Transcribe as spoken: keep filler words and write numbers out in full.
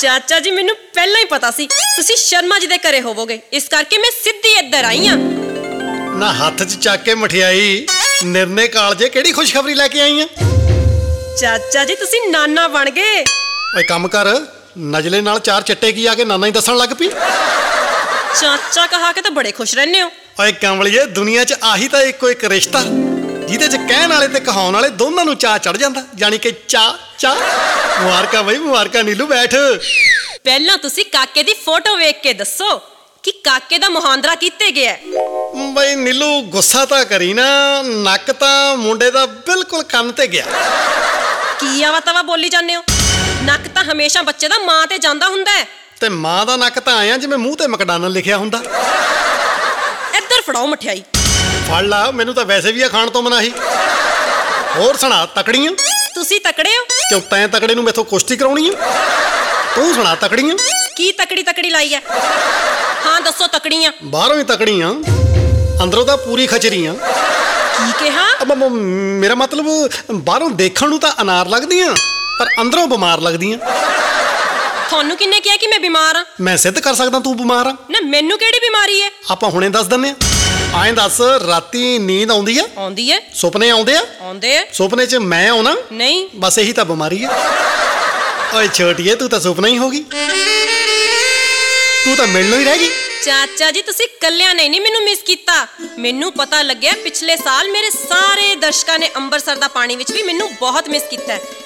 ਚਾਚਾ ਜੀ ਮੈਨੂੰ ਪਹਿਲਾਂ ਹੀ ਪਤਾ ਸੀ ਤੁਸੀਂ ਸ਼ਰਮਾ ਜੀ ਦੇ ਘਰੇ ਹੋਵੋਗੇ, ਇਸ ਕਰਕੇ ਮੈਂ ਸਿੱਧੀ ਇੱਧਰ ਆਈ ਆ। ਨਾ ਹੱਥ 'ਚ ਚੱਕ ਕੇ ਮਠਿਆਈ ਨਿਰਨੇ ਕਾਲਜੇ ਕਿਹੜੀ ਖੁਸ਼ਖਬਰੀ ਲੈ ਕੇ ਆਈ ਆ? ਚਾਚਾ ਜੀ ਤੁਸੀਂ ਨਾਨਾ ਬਣ ਗਏ। ਓਏ ਕੰਮ ਕਰ, ਨਜਲੇ ਨਾਲ ਚਾਰ ਚੱਟੇ ਕੀ ਆ ਕੇ ਨਾਨਾ ਹੀ ਦੱਸਣ ਲੱਗ ਪਈ। ਚਾਚਾ ਕਹਾ ਕੇ ਤਾਂ ਬੜੇ ਖੁਸ਼ ਰਹਿੰਦੇ ਹੋ। ਓਏ ਕਮਲੀਏ, ਦੁਨੀਆ 'ਚ ਆਹੀ ਤਾਂ ਇੱਕੋ ਇੱਕ ਰਿਸ਼ਤਾ ਜਿਹਦੇ 'ਚ ਕਹਿਣ ਵਾਲੇ ਤੇ ਕਹਾਉਣ ਵਾਲੇ ਦੋਨਾਂ ਨੂੰ ਚਾਅ ਚੜ ਜਾਂਦਾ, ਯਾਨੀ ਕਿ ਚਾਅ ਚਾਅ। ਮੁਬਾਰਕਾਂ ਬਈ, ਮੁਬਾਰਕਾਂ। ਨੀਲੂ ਬੈਠ। ਪਹਿਲਾਂ ਤੁਸੀਂ ਕਾਕੇ ਦੀ ਫੋਟੋ ਵੇਖ ਕੇ ਦੱਸੋ ਕਿ ਕਾਕੇ ਦਾ ਮੁਹਾਂਦਰਾ ਕੀਤੇ ਗਿਆ। ਬਈ ਨੀਲੂ, ਗੁੱਸਾ ਤਾਂ ਕਰੀ ਨਾ, ਨੱਕ ਤਾਂ ਮੁੰਡੇ ਦਾ ਬਿਲਕੁਲ ਕੰਨ ਤੇ ਗਿਆ। ਕੀ ਆਵਾ ਤਵਾ ਬੋਲੀ ਜਾਂਦੇ ਹੋ? ਨੱਕ ਤਾਂ ਹਮੇਸ਼ਾ ਬੱਚੇ ਦਾ ਮਾਂ ਤੇ ਜਾਂਦਾ ਹੁੰਦਾ ਹੈ। ਤੇ ਮਾਂ ਦਾ ਨੱਕ ਤਾਂ ਆਇਆ ਜਿਵੇਂ ਮੂੰਹ ਤੇ ਮੈਕਡੋਨਲਡ ਲਿਖਿਆ ਹੁੰਦਾ। ਇੱਧਰ ਫੜਾਓ ਮਠਿਆਈ। ਫੜ ਲਾ, ਮੈਨੂੰ ਤਾਂ ਵੈਸੇ ਵੀ ਆ ਖਾਣ ਤੋਂ ਮਨਾਹੀ। ਹੋਰ ਸੁਣਾ, ਤਕੜੀਆਂ? ਤੁਸੀਂ ਤਕੜੇ ਹੋ? ਕਿਉਂ ਤੈਂ ਤਕੜੇ ਨੂੰ ਮੈਥੋਂ ਕੁਸ਼ਤੀ ਕਰਾਉਣੀ ਆ? ਤੂੰ ਸੁਣਾ, ਤਕੜੀਆਂ? ਕੀ ਤਕੜੀ ਤਕੜੀ ਲਾਈ ਹੈ? ਹਾਂ ਦੱਸੋ, ਤਕੜੀਆਂ? ਬਾਹਰੋਂ ਹੀ ਤਕੜੀਆਂ, ਅੰਦਰੋਂ ਤਾਂ ਪੂਰੀ ਖਚਰੀਆਂ। ਕੀ ਕਿਹਾ? ਮੇਰਾ ਮਤਲਬ ਬਾਹਰੋਂ ਦੇਖਣ ਨੂੰ ਤਾਂ ਅਨਾਰ ਲੱਗਦੀਆਂ, ਪਰ ਅੰਦਰੋਂ ਬਿਮਾਰ ਲੱਗਦੀਆਂ। ਤੁਹਾਨੂੰ ਕਿੰਨੇ ਕਿਹਾ ਕਿ ਮੈਂ ਬਿਮਾਰ ਆ? ਮੈਂ ਸਿੱਧ ਕਰ ਸਕਦਾ ਤੂੰ ਬਿਮਾਰ ਆ। ਨਾ ਮੈਨੂੰ ਕਿਹੜੀ ਬਿਮਾਰੀ ਹੈ? ਆਪਾਂ ਹੁਣੇ ਦੱਸ ਦਿੰਦੇ ਆ। ਐਂ ਦੱਸ, ਰਾਤੀ ਨੀਂਦ ਆਉਂਦੀ ਆ? ਆਉਂਦੀ ਹੈ। ਸੁਪਨੇ ਆਉਂਦੇ ਆ? ਆਉਂਦੇ ਆ। ਸੁਪਨੇ 'ਚ ਮੈਂ ਆਉਣਾ? ਨਹੀਂ। ਬਸ ਇਹੀ ਤਾਂ ਬਿਮਾਰੀ ਆ। ਓਏ ਛੋਟੀਏ, ਤੂੰ ਤਾਂ ਸੁਪਨਾ ਹੀ ਹੋ ਗਈ, ਤੂੰ ਤਾਂ ਮਿਲਣੋਂ ਹੀ ਰਹਿ ਗਈ। ਚਾਚਾ ਜੀ ਤੁਸੀਂ ਕੱਲਿਆਂ ਨੇ ਨਹੀਂ ਮੈਨੂੰ ਮਿਸ ਕੀਤਾ। ਮੈਨੂੰ ਪਤਾ ਲੱਗਿਆ ਪਿਛਲੇ ਸਾਲ ਮੇਰੇ ਸਾਰੇ ਦਰਸ਼ਕਾਂ ਨੇ ਅੰਮ੍ਰਿਤਸਰ ਦਾ ਪਾਣੀ ਵਿੱਚ ਵੀ ਮੈਨੂੰ ਬਹੁਤ ਮਿਸ ਕੀਤਾ ਹੈ।